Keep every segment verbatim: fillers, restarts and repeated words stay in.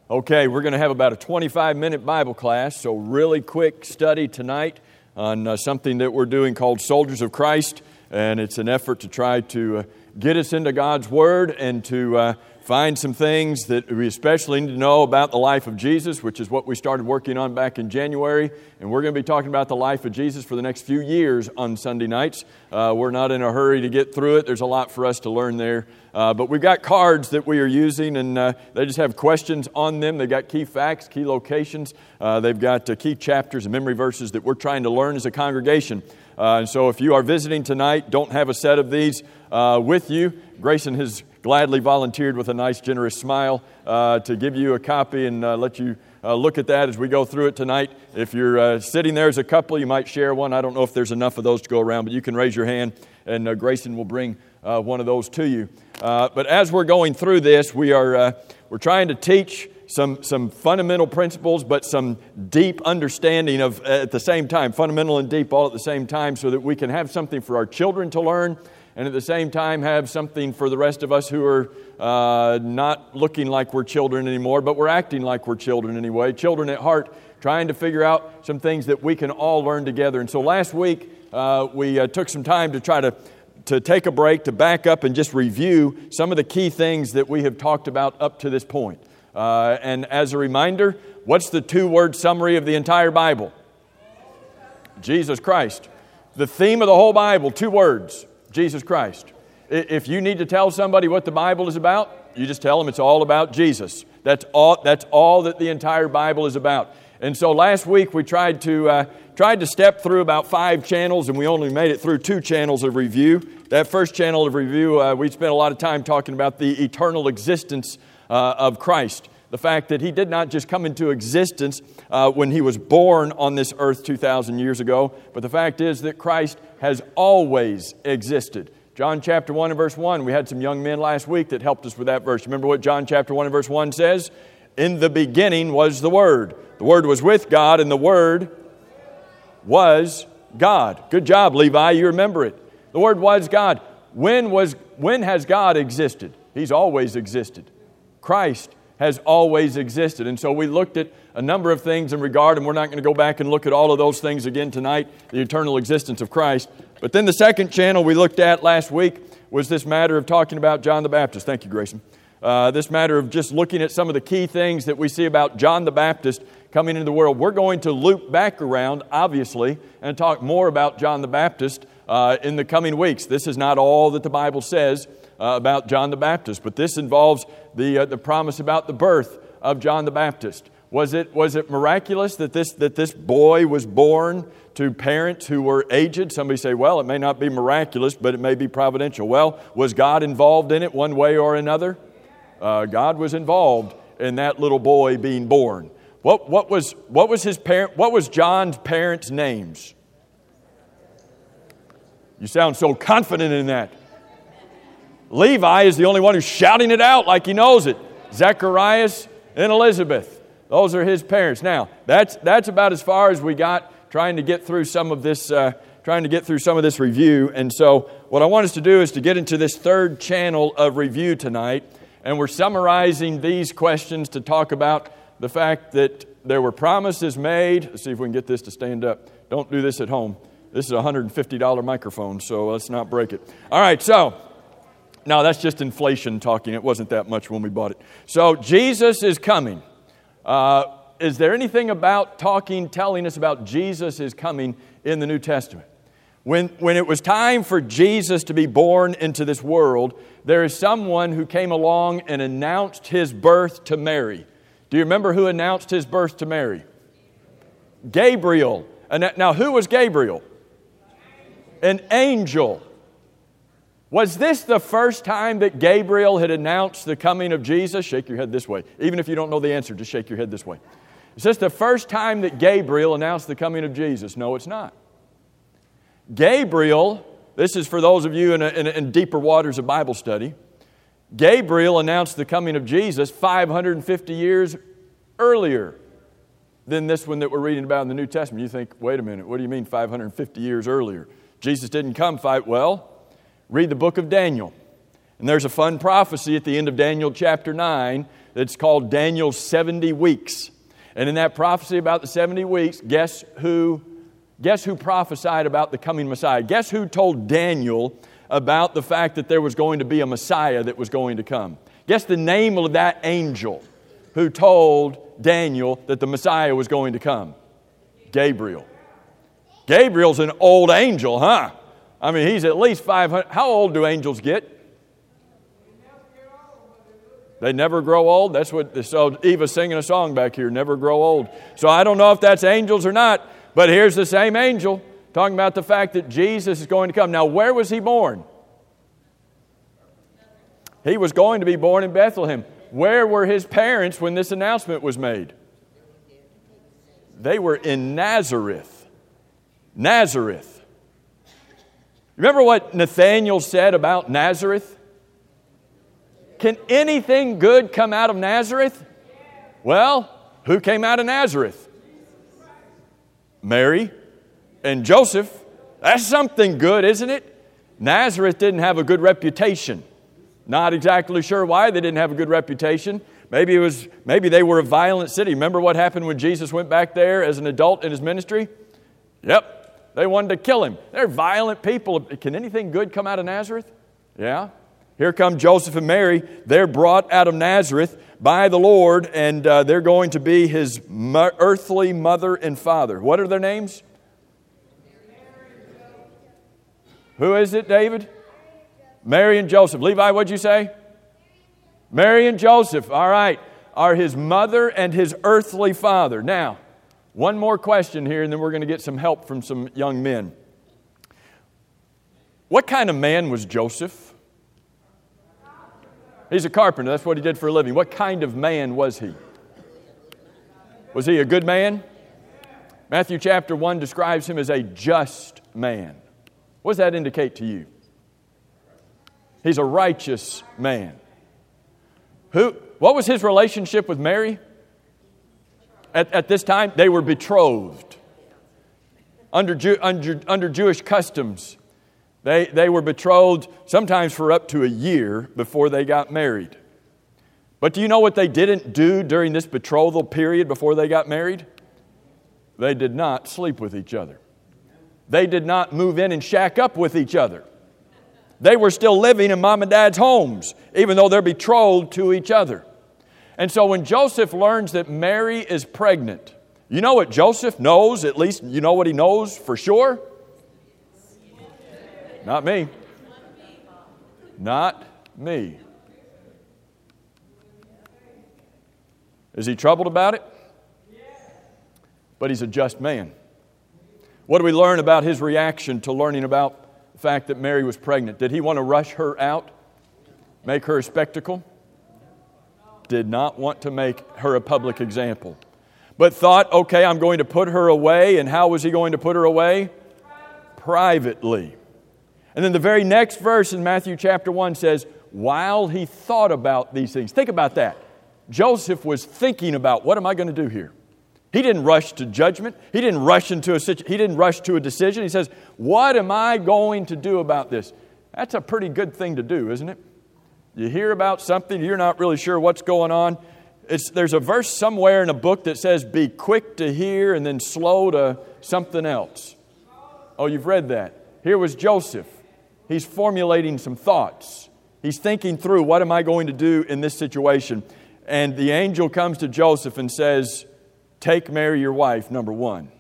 Okay, we're going to have about a twenty-five minute Bible class, so really quick study tonight on uh, something that we're doing called Soldiers of Christ, and it's an effort to try to uh, get us into God's Word and to uh, find some things that we especially need to know about the life of Jesus, which is what we started working on back in January, and we're going to be talking about the life of Jesus for the next few years on Sunday nights. Uh, we're not in a hurry to get through it. There's a lot for us to learn there. Uh, but we've got cards that we are using, and uh, they just have questions on them. They've got key facts, key locations. Uh, they've got uh, key chapters and memory verses that we're trying to learn as a congregation. Uh, and so if you are visiting tonight, don't have a set of these uh, with you, Grayson has gladly volunteered with a nice, generous smile uh, to give you a copy and uh, let you uh, look at that as we go through it tonight. If you're uh, sitting there as a couple, you might share one. I don't know if there's enough of those to go around, but you can raise your hand, and uh, Grayson will bring uh, one of those to you. Uh, but as we're going through this, we are uh, we're trying to teach some some fundamental principles, but some deep understanding of uh, at the same time, fundamental and deep all at the same time, so that we can have something for our children to learn, and at the same time have something for the rest of us who are uh, not looking like we're children anymore, but we're acting like we're children anyway, children at heart, trying to figure out some things that we can all learn together. And so last week, uh, we uh, took some time to try to to take a break, to back up and just review some of the key things that we have talked about up to this point. Uh, and as a reminder, what's the two-word summary of the entire Bible? Jesus Christ. The theme of the whole Bible, two words, Jesus Christ. If you need to tell somebody what the Bible is about, you just tell them it's all about Jesus. That's all, that's all that the entire Bible is about. And so last week we tried to uh, tried to step through about five channels, and we only made it through two channels of review. That first channel of review, uh, we spent a lot of time talking about the eternal existence uh, of Christ. The fact that He did not just come into existence uh, when He was born on this earth two thousand years ago, but the fact is that Christ has always existed. John chapter one and verse one, we had some young men last week that helped us with that verse. Remember what John chapter one and verse one says? In the beginning was the Word. The Word was with God, and the Word was God. Good job, Levi. You remember it. The Word was God. When was when has God existed? He's always existed. Christ has always existed. And so we looked at a number of things in regard, and we're not going to go back and look at all of those things again tonight, the eternal existence of Christ. But then the second channel we looked at last week was this matter of talking about John the Baptist. Thank you, Grayson. Uh, this matter of just looking at some of the key things that we see about John the Baptist coming into the world. We're going to loop back around, obviously, and talk more about John the Baptist uh, in the coming weeks. This is not all that the Bible says uh, about John the Baptist, but this involves the uh, the promise about the birth of John the Baptist. Was it was it miraculous that this that this boy was born to parents who were aged? Somebody say, well, it may not be miraculous, but it may be providential. Well, was God involved in it one way or another? Uh, God was involved in that little boy being born. What what was what was his parent? What was John's parents' names? You sound so confident in that. Levi is the only one who's shouting it out like he knows it. Zacharias and Elizabeth. Those are his parents. Now that's that's about as far as we got trying to get through some of this. Uh, trying to get through some of this review. And so what I want us to do is to get into this third channel of review tonight. And we're summarizing these questions to talk about the fact that there were promises made. Let's see if we can get this to stand up. Don't do this at home. This is a one hundred fifty dollars microphone, so let's not break it. All right, so, no, that's just inflation talking. It wasn't that much when we bought it. So, Jesus is coming. Uh, is there anything about talking, telling us about Jesus is coming in the New Testament? When, when it was time for Jesus to be born into this world, there is someone who came along and announced His birth to Mary. Do you remember who announced His birth to Mary? Gabriel. And now, who was Gabriel? An angel. Was this the first time that Gabriel had announced the coming of Jesus? Shake your head this way. Even if you don't know the answer, just shake your head this way. Is this the first time that Gabriel announced the coming of Jesus? No, it's not. Gabriel, this is for those of you in, a, in, a, in deeper waters of Bible study, Gabriel announced the coming of Jesus five hundred fifty years earlier than this one that we're reading about in the New Testament. You think, wait a minute, what do you mean five hundred fifty years earlier? Jesus didn't come five, well, read the book of Daniel. And there's a fun prophecy at the end of Daniel chapter nine It's called Daniel's seventy weeks. And in that prophecy about the seventy weeks, guess who, guess who prophesied about the coming Messiah? Guess who told Daniel about the fact that there was going to be a Messiah that was going to come? Guess the name of that angel who told Daniel that the Messiah was going to come? Gabriel. Gabriel's an old angel, huh? I mean, he's at least five hundred. How old do angels get? They never grow old. That's what, so Eva's singing a song back here, never grow old. So I don't know if that's angels or not, but here's the same angel talking about the fact that Jesus is going to come. Now, where was he born? He was going to be born in Bethlehem. Where were his parents when this announcement was made? They were in Nazareth. Nazareth. Remember what Nathanael said about Nazareth? Can anything good come out of Nazareth? Well, who came out of Nazareth? Mary and Joseph. That's something good, isn't it? Nazareth didn't have a good reputation. Not exactly sure why they didn't have a good reputation. Maybe it was maybe they were a violent city. Remember what happened when Jesus went back there as an adult in his ministry? Yep. They wanted to kill him. They're violent people. Can anything good come out of Nazareth? Yeah. Here come Joseph and Mary. They're brought out of Nazareth by the Lord, and uh, they're going to be his mo- earthly mother and father. What are their names? Who is it, David? Mary and Joseph. Levi, what'd you say? Mary and Joseph, all right, are his mother and his earthly father. Now, one more question here, and then we're going to get some help from some young men. What kind of man was Joseph? He's a carpenter. That's what he did for a living. What kind of man was he? Was he a good man? Matthew chapter one describes him as a just man. What does that indicate to you? He's a righteous man. Who? What was his relationship with Mary? At, at this time, they were betrothed. Under, Jew, under, under Jewish customs, they, they were betrothed sometimes for up to a year before they got married. But do you know what they didn't do during this betrothal period before they got married? They did not sleep with each other. They did not move in and shack up with each other. They were still living in mom and dad's homes, even though they're betrothed to each other. And so when Joseph learns that Mary is pregnant, you know what Joseph knows, at least you know what he knows for sure? Not me. Not me. Is he troubled about it? But he's a just man. What do we learn about his reaction to learning about the fact that Mary was pregnant? Did he want to rush her out? Make her a spectacle? Did not want to make her a public example. But thought, okay, I'm going to put her away. And how was he going to put her away? Privately. And then the very next verse in Matthew chapter one says, while he thought about these things. Think about that. Joseph was thinking about, what am I going to do here? He didn't rush to judgment. He didn't rush into a situ- He didn't rush to a decision. He says, what am I going to do about this? That's a pretty good thing to do, isn't it? You hear about something, you're not really sure what's going on. It's, there's a verse somewhere in a book that says, be quick to hear and then slow to something else. Oh, you've read that. Here was Joseph. He's formulating some thoughts. He's thinking through, what am I going to do in this situation? And the angel comes to Joseph and says, take Mary, your wife, number one.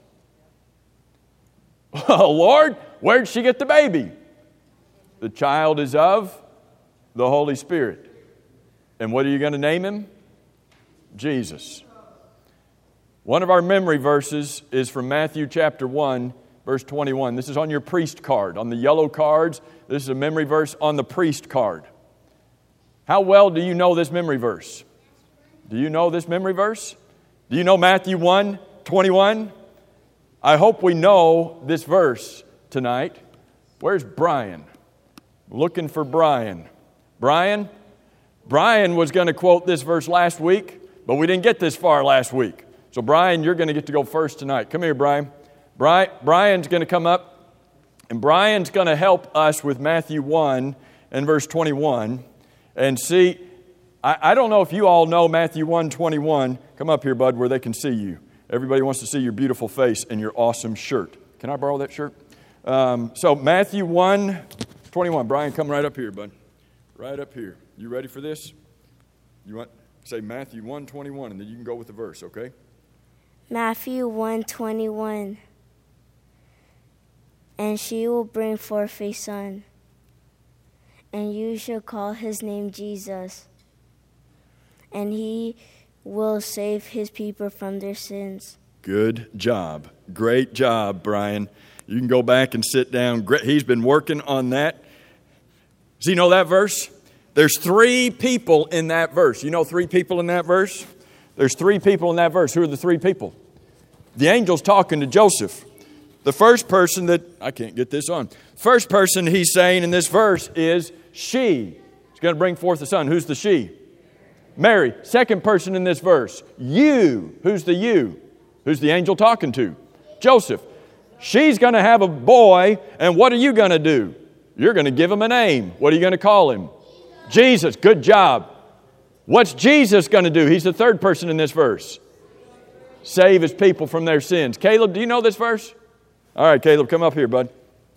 Oh, Lord, where'd she get the baby? The child is of the Holy Spirit. And what are you going to name him? Jesus. One of our memory verses is from Matthew chapter one, verse twenty-one. This is on your priest card. On the yellow cards, this is a memory verse on the priest card. How well do you know this memory verse? Do you know this memory verse? Do you know Matthew one, twenty-one? I hope we know this verse tonight. Where's Brian? Looking for Brian. Brian? Brian was going to quote this verse last week, but we didn't get this far last week. So Brian, you're going to get to go first tonight. Come here, Brian. Brian Brian's going to come up, and Brian's going to help us with Matthew one and verse twenty-one. And see, I, I don't know if you all know Matthew one twenty-one. Come up here, bud, where they can see you. Everybody wants to see your beautiful face and your awesome shirt. Can I borrow that shirt? Um, so Matthew one twenty-one. Brian, come right up here, bud. Right up here. You ready for this? You want to say Matthew one twenty-one, and then you can go with the verse, okay? Matthew one twenty-one. And she will bring forth a son, and you shall call his name Jesus, and he will save his people from their sins. Good job. Great job, Brian. You can go back and sit down. He's been working on that. Does he know that verse? There's three people in that verse. You know three people in that verse? There's three people in that verse. Who are the three people? The angel's talking to Joseph. The first person that, I can't get this on. First person he's saying in this verse is she. She's going to bring forth a son. Who's the she? Mary. Second person in this verse, you. Who's the you? Who's the angel talking to? Joseph. She's going to have a boy, and what are you going to do? You're going to give him a name. What are you going to call him? Jesus. Good job. What's Jesus going to do? He's the third person in this verse. Save his people from their sins. Caleb, do you know this verse? All right, Caleb, come up here, bud.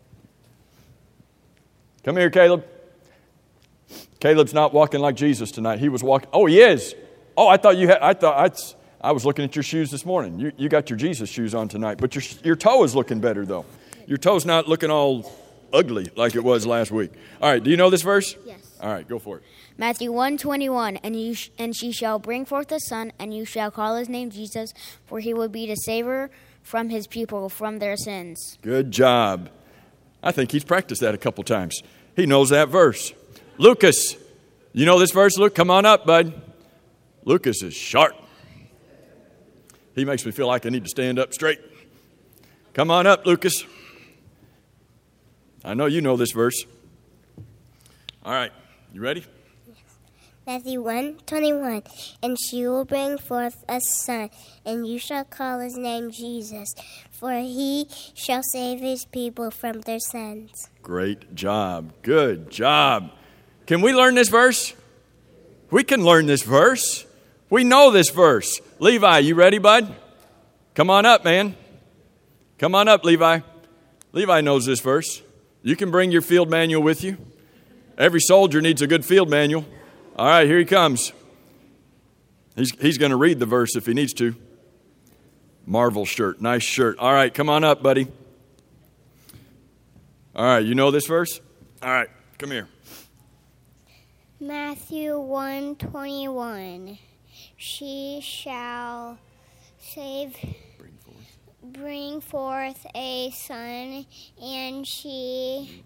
Come here, Caleb. Caleb's not walking like Jesus tonight. He was walking. Oh, he is. Oh, I thought you had. I thought I, I was looking at your shoes this morning. You, you got your Jesus shoes on tonight, but your your toe is looking better though. Your toe's not looking all ugly like it was last week. All right, do you know this verse? Yes. All right, go for it. Matthew one twenty-one, and you sh- and she shall bring forth a son, and you shall call his name Jesus, for he will be the Savior from his people from their sins. Good job. I think he's practiced that a couple times. He knows that verse. Lucas, you know this verse? Luke, come on up, bud. Lucas is sharp. He makes me feel like I need to stand up straight. Come on up, Lucas. I know you know this verse. All right, you ready? Matthew one twenty-one, and she will bring forth a son, and you shall call his name Jesus, for he shall save his people from their sins. Great job. Good job. Can we learn this verse? We can learn this verse. We know this verse. Levi, you ready, bud? Come on up, man. Come on up, Levi. Levi knows this verse. You can bring your field manual with you. Every soldier needs a good field manual. All right, here he comes. He's, he's going to read the verse if he needs to. Marvel shirt, nice shirt. All right, come on up, buddy. All right, you know this verse? All right, come here. Matthew one twenty-one, she shall save, Bring forth. bring forth a son, and she...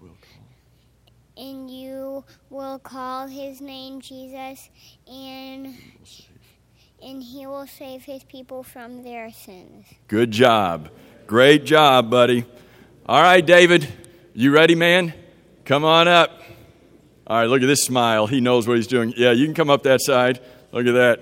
And you will call his name Jesus, and and he will save his people from their sins. Good job. Great job, buddy. All right, David, you ready, man? Come on up. All right, look at this smile. He knows what he's doing. Yeah, you can come up that side. Look at that.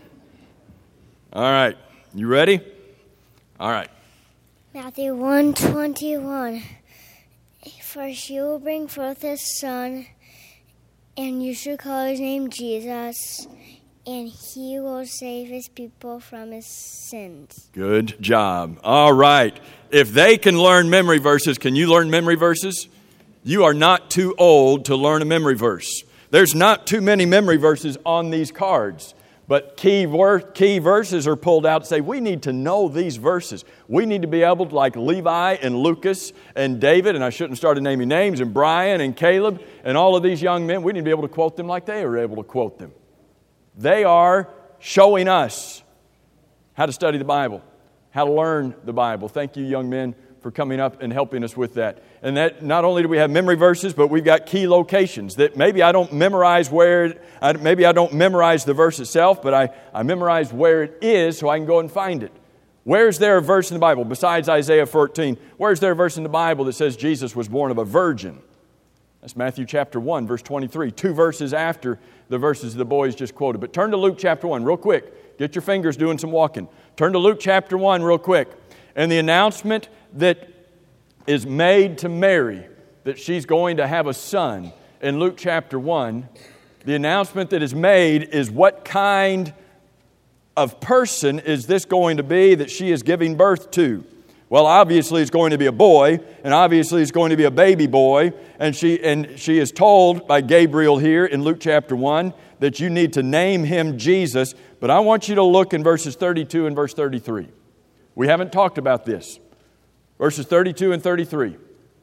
All right, you ready? All right. Matthew one twenty-one. For she will bring forth a son, and you shall call his name Jesus, and he will save his people from his sins. Good job. All right. If they can learn memory verses, can you learn memory verses? You are not too old to learn a memory verse. There's not too many memory verses on these cards. But key, ver- key verses are pulled out to say, we need to know these verses. We need to be able to, like Levi and Lucas and David, and I shouldn't start naming names, and Brian and Caleb and all of these young men, we need to be able to quote them like they are able to quote them. They are showing us how to study the Bible, how to learn the Bible. Thank you, young men, for coming up and helping us with that. And that not only do we have memory verses, but we've got key locations that maybe I don't memorize where, I, maybe I don't memorize the verse itself, but I, I memorize where it is so I can go and find it. Where's there a verse in the Bible besides Isaiah fourteen? Where's there a verse in the Bible that says Jesus was born of a virgin? That's Matthew chapter one, verse twenty-three. Two verses after the verses the boys just quoted. But turn to Luke chapter one real quick. Get your fingers doing some walking. Turn to Luke chapter one real quick. And the announcement that is made to Mary that she's going to have a son in Luke chapter one. The announcement that is made is what kind of person is this going to be that she is giving birth to? Well, obviously it's going to be a boy, and obviously it's going to be a baby boy, and she and she is told by Gabriel here in Luke chapter one that you need to name him Jesus. But I want you to look in verses thirty-two and verse thirty-three. We haven't talked about this. Verses thirty-two and thirty-three.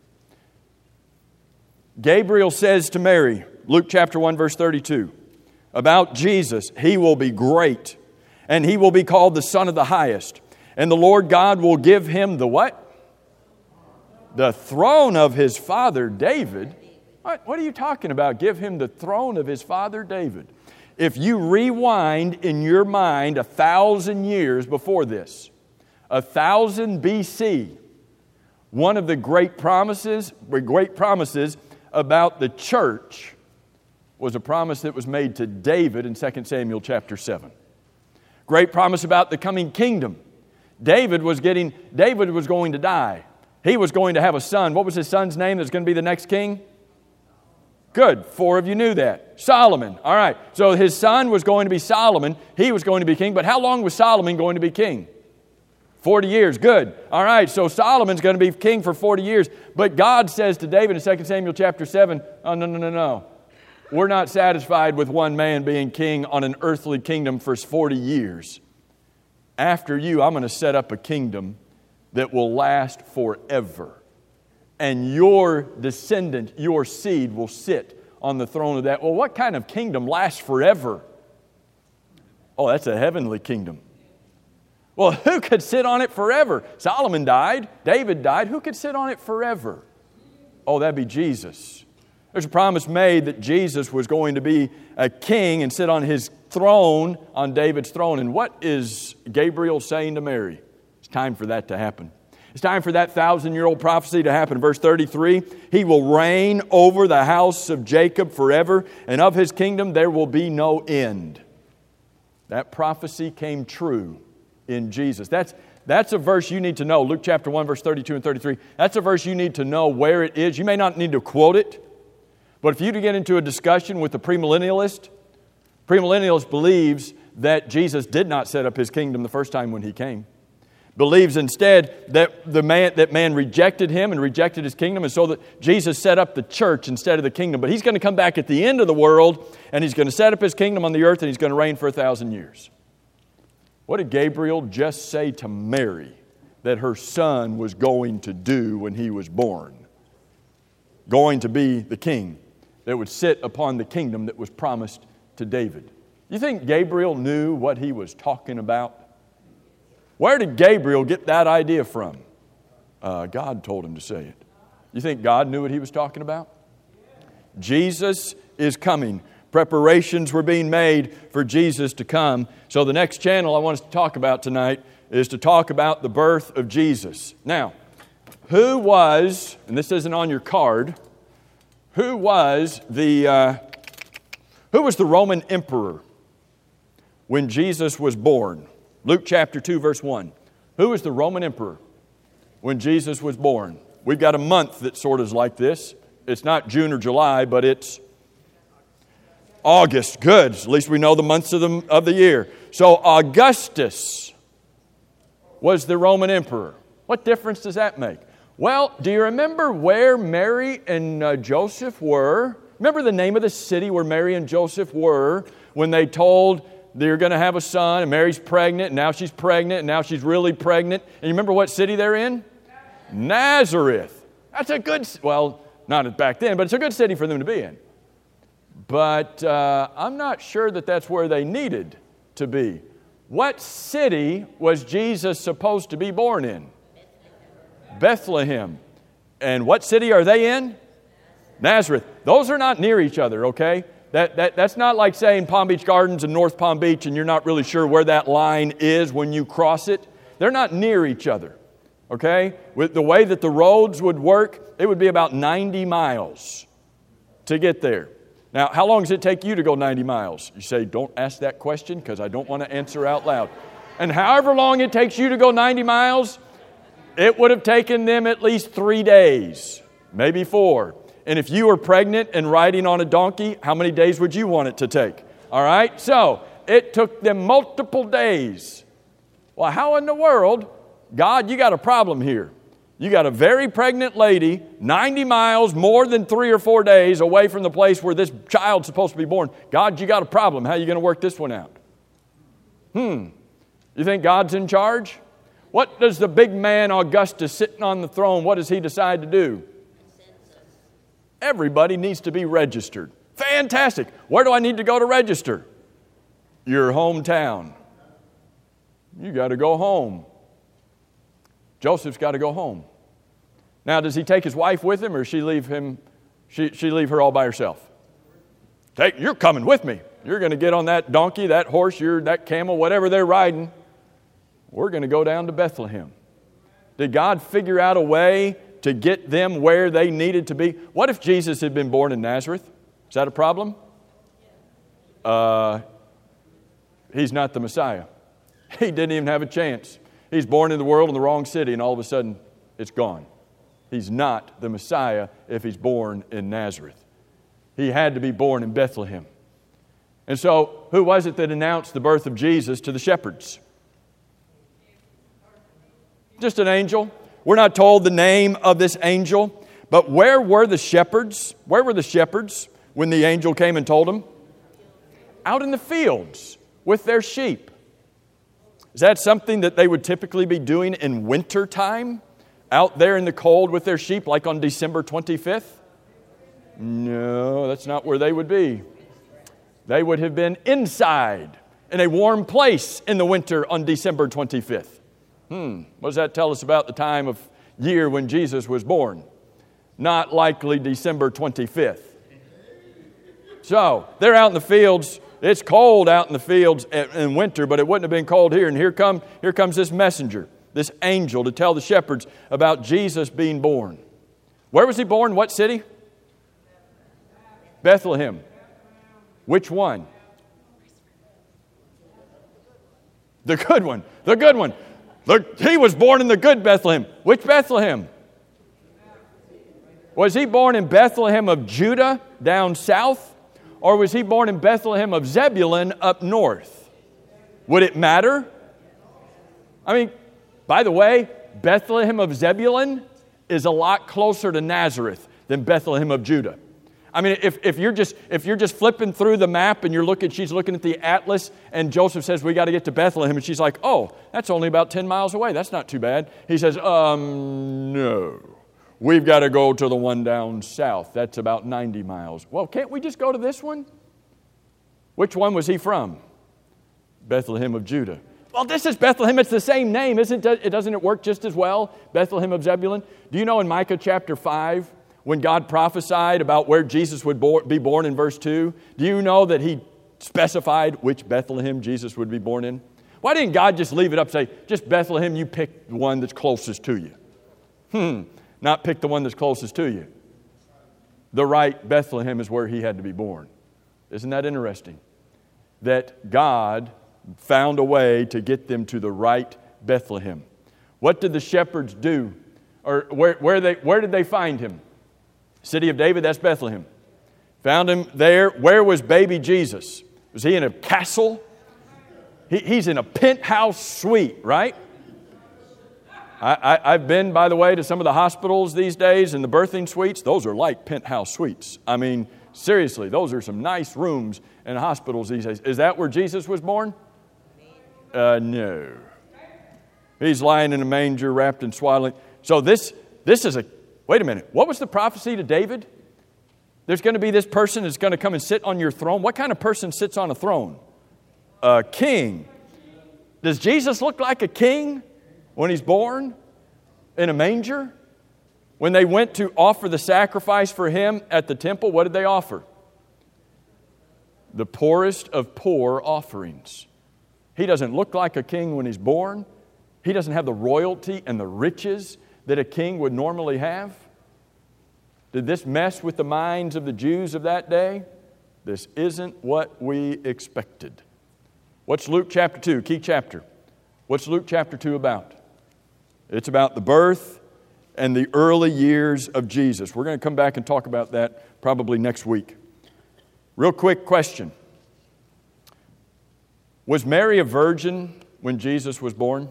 Gabriel says to Mary, Luke chapter one, verse thirty-two, about Jesus, he will be great, and he will be called the Son of the Highest. And the Lord God will give him the what? The throne of his father David. What, what are you talking about? Give him the throne of his father David. If you rewind in your mind a thousand years before this, a thousand B C, one of the great promises, great promises about the church was a promise that was made to David in Second Samuel chapter seven. Great promise about the coming kingdom. David was getting, David was going to die. He was going to have a son. What was his son's name that's going to be the next king? Good. Four of you knew that. Solomon. All right. So his son was going to be Solomon. He was going to be king. But how long was Solomon going to be king? forty years. Good. All right. So Solomon's going to be king for forty years. But God says to David in Second Samuel chapter seven, oh, no, no, no, no. We're not satisfied with one man being king on an earthly kingdom for forty years. After you, I'm going to set up a kingdom that will last forever. And your descendant, your seed, will sit on the throne of that. Well, what kind of kingdom lasts forever? Oh, that's a heavenly kingdom. Well, who could sit on it forever? Solomon died. David died. Who could sit on it forever? Oh, that'd be Jesus. There's a promise made that Jesus was going to be a king and sit on his throne, on David's throne. And what is Gabriel saying to Mary? It's time for that to happen. It's time for that thousand-year-old prophecy to happen. Verse thirty-three, he will reign over the house of Jacob forever, and of his kingdom there will be no end. That prophecy came true in Jesus. That's, that's a verse you need to know. Luke chapter one, verse thirty-two and thirty-three. That's a verse you need to know where it is. You may not need to quote it, but if you to get into a discussion with the premillennialist, premillennialist believes that Jesus did not set up his kingdom the first time when he came. Believes instead that the man that man rejected him and rejected his kingdom, and so that Jesus set up the church instead of the kingdom. But he's going to come back at the end of the world, and he's going to set up his kingdom on the earth, and he's going to reign for a thousand years. What did Gabriel just say to Mary that her son was going to do when he was born? Going to be the king that would sit upon the kingdom that was promised to David. You think Gabriel knew what he was talking about? Where did Gabriel get that idea from? Uh, God told him to say it. You think God knew what he was talking about? Jesus is coming. Preparations were being made for Jesus to come. So the next channel I want us to talk about tonight is to talk about the birth of Jesus. Now, who was, and this isn't on your card, who was the uh, who was the Roman emperor when Jesus was born? Luke chapter two, verse one. Who was the Roman emperor when Jesus was born? We've got a month that sort of is like this. It's not June or July, but it's August. Good. At least we know the months of the, of the year. So Augustus was the Roman emperor. What difference does that make? Well, do you remember where Mary and uh, Joseph were? Remember the name of the city where Mary and Joseph were when they told they're going to have a son, and Mary's pregnant, and now she's pregnant, and now she's really pregnant. And you remember what city they're in? Nazareth. That's a good, well, not back then, but it's a good city for them to be in. But uh, I'm not sure that that's where they needed to be. What city was Jesus supposed to be born in? Bethlehem. And what city are they in? Nazareth. Those are not near each other, okay? That, that That's not like saying Palm Beach Gardens and North Palm Beach and you're not really sure where that line is when you cross it. They're not near each other, okay? With the way that the roads would work, it would be about ninety miles to get there. Now, how long does it take you to go ninety miles? You say, don't ask that question because I don't want to answer out loud. And however long it takes you to go ninety miles, it would have taken them at least three days, maybe four. And if you were pregnant and riding on a donkey, how many days would you want it to take? All right? So it took them multiple days. Well, how in the world, God, you got a problem here. You got a very pregnant lady, ninety miles, more than three or four days away from the place where this child's supposed to be born. God, you got a problem. How are you going to work this one out? Hmm. You think God's in charge? What does the big man Augustus sitting on the throne, what does he decide to do? Everybody needs to be registered. Fantastic. Where do I need to go to register? Your hometown. You got to go home. Joseph's got to go home. Now, does he take his wife with him, or she leave him? She she leave her all by herself? Take, you're coming with me. You're going to get on that donkey, that horse, you're, that camel, whatever they're riding. We're going to go down to Bethlehem. Did God figure out a way to get them where they needed to be? What if Jesus had been born in Nazareth? Is that a problem? Uh, he's not the Messiah. He didn't even have a chance. He's born in the world in the wrong city, and all of a sudden, it's gone. He's not the Messiah if he's born in Nazareth. He had to be born in Bethlehem. And so, who was it that announced the birth of Jesus to the shepherds? Just an angel. We're not told the name of this angel, but where were the shepherds? Where were the shepherds when the angel came and told them? Out in the fields with their sheep. Is that something that they would typically be doing in winter time? Out there in the cold with their sheep, like on December twenty-fifth? No, that's not where they would be. They would have been inside in a warm place in the winter on December twenty-fifth. Hmm, what does that tell us about the time of year when Jesus was born? Not likely December twenty-fifth. So, they're out in the fields. It's cold out in the fields in winter, but it wouldn't have been cold here. And here, come, here comes this messenger, this angel, to tell the shepherds about Jesus being born. Where was he born? What city? Bethlehem. Which one? The good one. The good one. The, he was born in the good Bethlehem. Which Bethlehem? Was he born in Bethlehem of Judah down south? Or was he born in Bethlehem of Zebulun up north? Would it matter? I mean, by the way, Bethlehem of Zebulun is a lot closer to Nazareth than Bethlehem of Judah. I mean, if, if you're just if you're just flipping through the map and you're looking, she's looking at the atlas, and Joseph says, we got to get to Bethlehem, and she's like, oh, that's only about ten miles away. That's not too bad. He says, um, no. We've got to go to the one down south. That's about ninety miles. Well, can't we just go to this one? Which one was he from? Bethlehem of Judah. Well, this is Bethlehem. It's the same name, isn't it? Doesn't it work just as well? Bethlehem of Zebulun. Do you know in Micah chapter five, when God prophesied about where Jesus would be born in verse two, do you know that he specified which Bethlehem Jesus would be born in? Why didn't God just leave it up and say, just Bethlehem, you pick the one that's closest to you? Hmm. Not pick the one that's closest to you. The right Bethlehem is where he had to be born. Isn't that interesting? That God found a way to get them to the right Bethlehem. What did the shepherds do? Or where, where, they, where did they find him? City of David, that's Bethlehem. Found him there. Where was baby Jesus? Was he in a castle? He, he's in a penthouse suite, right? I, I, I've been, by the way, to some of the hospitals these days and the birthing suites. Those are like penthouse suites. I mean, seriously, those are some nice rooms in hospitals these days. Is that where Jesus was born? Uh, no. He's lying in a manger, wrapped in swaddling. So this, this is a, wait a minute. What was the prophecy to David? There's going to be this person that's going to come and sit on your throne. What kind of person sits on a throne? A king. Does Jesus look like a king when he's born in a manger? When they went to offer the sacrifice for him at the temple, what did they offer? The poorest of poor offerings. He doesn't look like a king when he's born. He doesn't have the royalty and the riches that a king would normally have. Did this mess with the minds of the Jews of that day? This isn't what we expected. What's Luke chapter two, key chapter? What's Luke chapter two about? It's about the birth and the early years of Jesus. We're going to come back and talk about that probably next week. Real quick question. Was Mary a virgin when Jesus was born?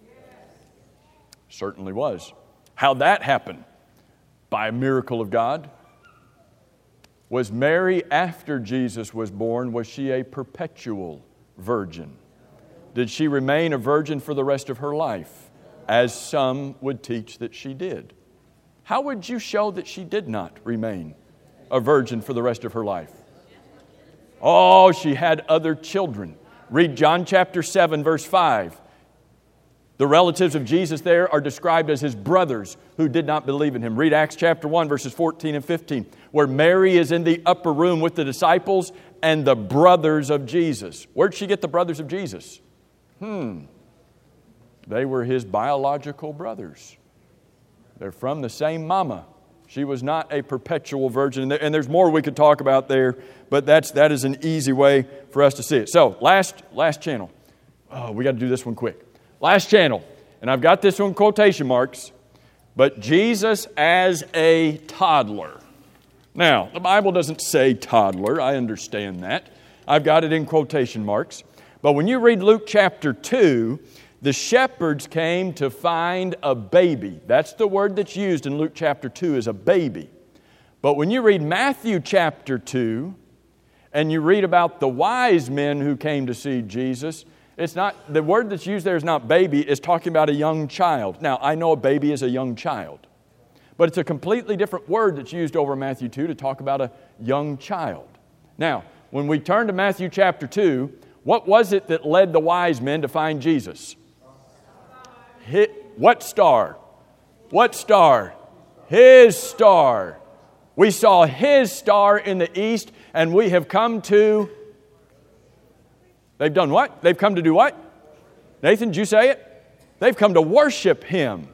Certainly was. How'd that happen? By a miracle of God. Was Mary, after Jesus was born, was she a perpetual virgin? Did she remain a virgin for the rest of her life, as some would teach that she did? How would you show that she did not remain a virgin for the rest of her life? Oh, she had other children. Read John chapter seven, verse five. The relatives of Jesus there are described as His brothers who did not believe in Him. Read Acts chapter one, verses fourteen and fifteen, where Mary is in the upper room with the disciples and the brothers of Jesus. Where'd she get the brothers of Jesus? Hmm. They were His biological brothers. They're from the same mama. She was not a perpetual virgin. And there's more we could talk about there, but that's, that is an easy way for us to see it. So, last, last channel. Oh, we got to do this one quick. Last channel, and I've got this one in quotation marks, but Jesus as a toddler. Now, the Bible doesn't say toddler, I understand that. I've got it in quotation marks. But when you read Luke chapter two, the shepherds came to find a baby. That's the word that's used in Luke chapter two, is a baby. But when you read Matthew chapter two, and you read about the wise men who came to see Jesus, it's not, the word that's used there is not baby, it's talking about a young child. Now, I know a baby is a young child, but it's a completely different word that's used over Matthew two to talk about a young child. Now, when we turn to Matthew chapter two, what was it that led the wise men to find Jesus? Hit, what star? What star? His star. We saw His star in the east, and we have come to... They've done what? They've come to do what? Nathan, did you say it? They've come to worship Him.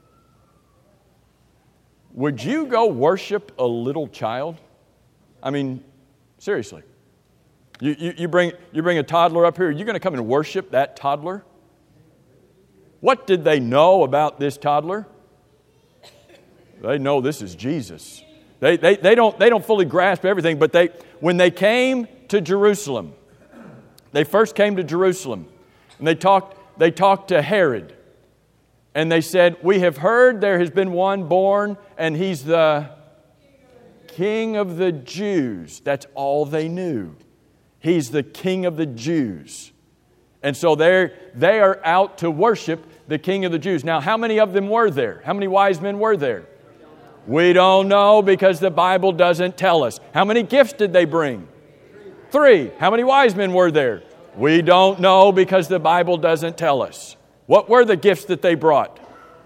Would you go worship a little child? I mean, seriously. You, you, you, bring, you bring a toddler up here, you're going to come and worship that toddler? What did they know about this toddler? They know this is Jesus. They, they, they, don't, they don't fully grasp everything, but they, when they came to Jerusalem, they first came to Jerusalem, and they talked, they talked to Herod. And they said, we have heard there has been one born, and he's the King of the Jews. That's all they knew. He's the King of the Jews. And so they're, they are out to worship the King of the Jews. Now, how many of them were there? How many wise men were there? We don't know because the Bible doesn't tell us. How many gifts did they bring? Three. How many wise men were there? We don't know because the Bible doesn't tell us. What were the gifts that they brought?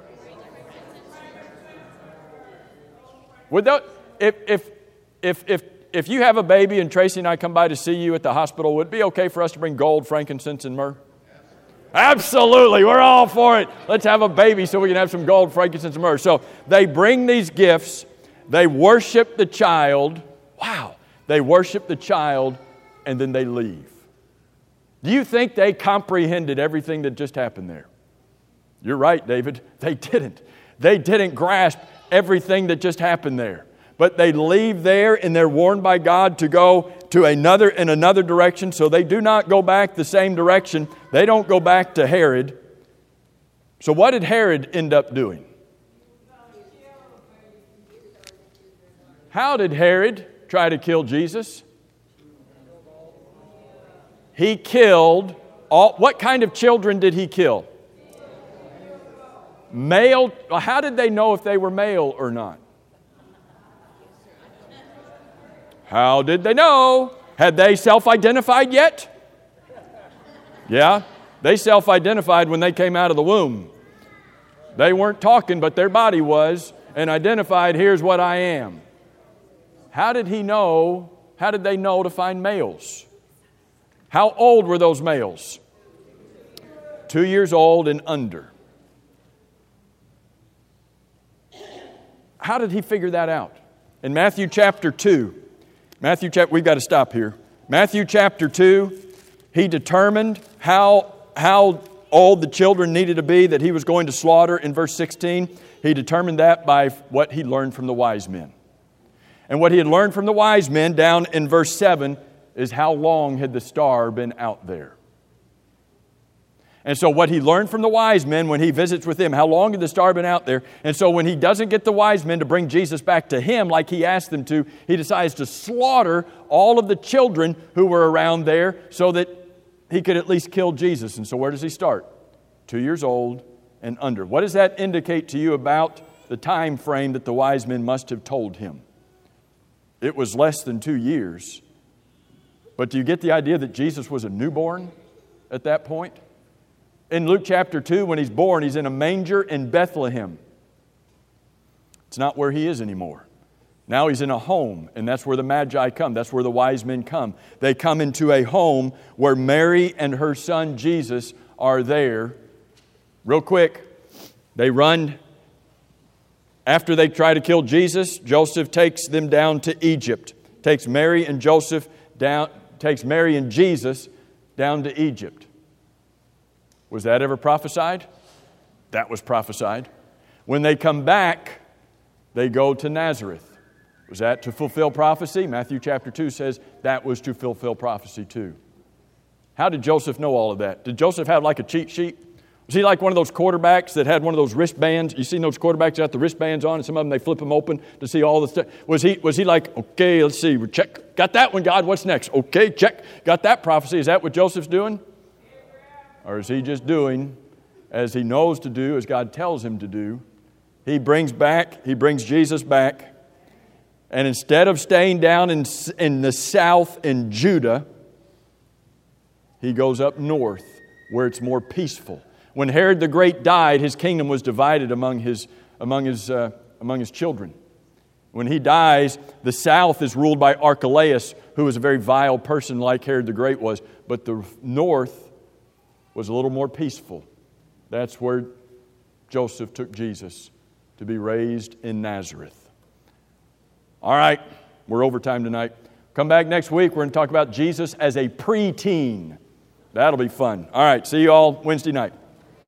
Would that, if, if, if, if, if you have a baby and Tracy and I come by to see you at the hospital, would it be okay for us to bring gold, frankincense, and myrrh? Absolutely. We're all for it. Let's have a baby so we can have some gold, frankincense, and myrrh. So they bring these gifts. They worship the child. Wow. They worship the child. And then they leave. Do you think they comprehended everything that just happened there? You're right, David. They didn't. They didn't grasp everything that just happened there. But they leave there and they're warned by God to go to another in another direction. So they do not go back the same direction. They don't go back to Herod. So what did Herod end up doing? How did Herod try to kill Jesus? He killed all, what kind of children did he kill? Male. How did they know if they were male or not? How did they know? Had they self-identified yet? Yeah, they self-identified when they came out of the womb. They weren't talking, but their body was, and identified, here's what I am. How did he know? How did they know to find males? How old were those males? Two years old and under. How did he figure that out? In Matthew chapter two, Matthew chapter, we've got to stop here. Matthew chapter two, he determined how, how old the children needed to be that he was going to slaughter in verse sixteen, he determined that by what he learned from the wise men. And what he had learned from the wise men down in verse seven is how long had the star been out there. And so what he learned from the wise men when he visits with them, how long had the star been out there? And so when he doesn't get the wise men to bring Jesus back to him like he asked them to, he decides to slaughter all of the children who were around there so that he could at least kill Jesus. And so where does he start? Two years old and under. What does that indicate to you about the time frame that the wise men must have told him? It was less than two years. But do you get the idea that Jesus was a newborn at that point? In Luke chapter two, when he's born, he's in a manger in Bethlehem. It's not where he is anymore. Now he's in a home, and that's where the Magi come. That's where the wise men come. They come into a home where Mary and her son Jesus are there. Real quick, they run. After they try to kill Jesus, Joseph takes them down to Egypt. Takes Mary and Joseph down, takes Mary and Jesus down to Egypt. Was that ever prophesied? That was prophesied. When they come back, they go to Nazareth. Was that to fulfill prophecy? Matthew chapter two says that was to fulfill prophecy too. How did Joseph know all of that? Did Joseph have like a cheat sheet? Was he like one of those quarterbacks that had one of those wristbands? You seen those quarterbacks that got the wristbands on, and some of them they flip them open to see all the stuff. Was he, was he like, okay, let's see, check. Got that one, God, what's next? Okay, check. Got that prophecy. Is that what Joseph's doing? Or is he just doing as he knows to do, as God tells him to do? He brings back, he brings Jesus back. And instead of staying down in, in the south in Judah, he goes up north where it's more peaceful. When Herod the Great died, his kingdom was divided among his, among his, uh, among his children. When he dies, the south is ruled by Archelaus, who was a very vile person like Herod the Great was. But the north was a little more peaceful. That's where Joseph took Jesus to be raised in Nazareth. All right, we're overtime tonight. Come back next week. We're going to talk about Jesus as a preteen. That'll be fun. All right, see you all Wednesday night.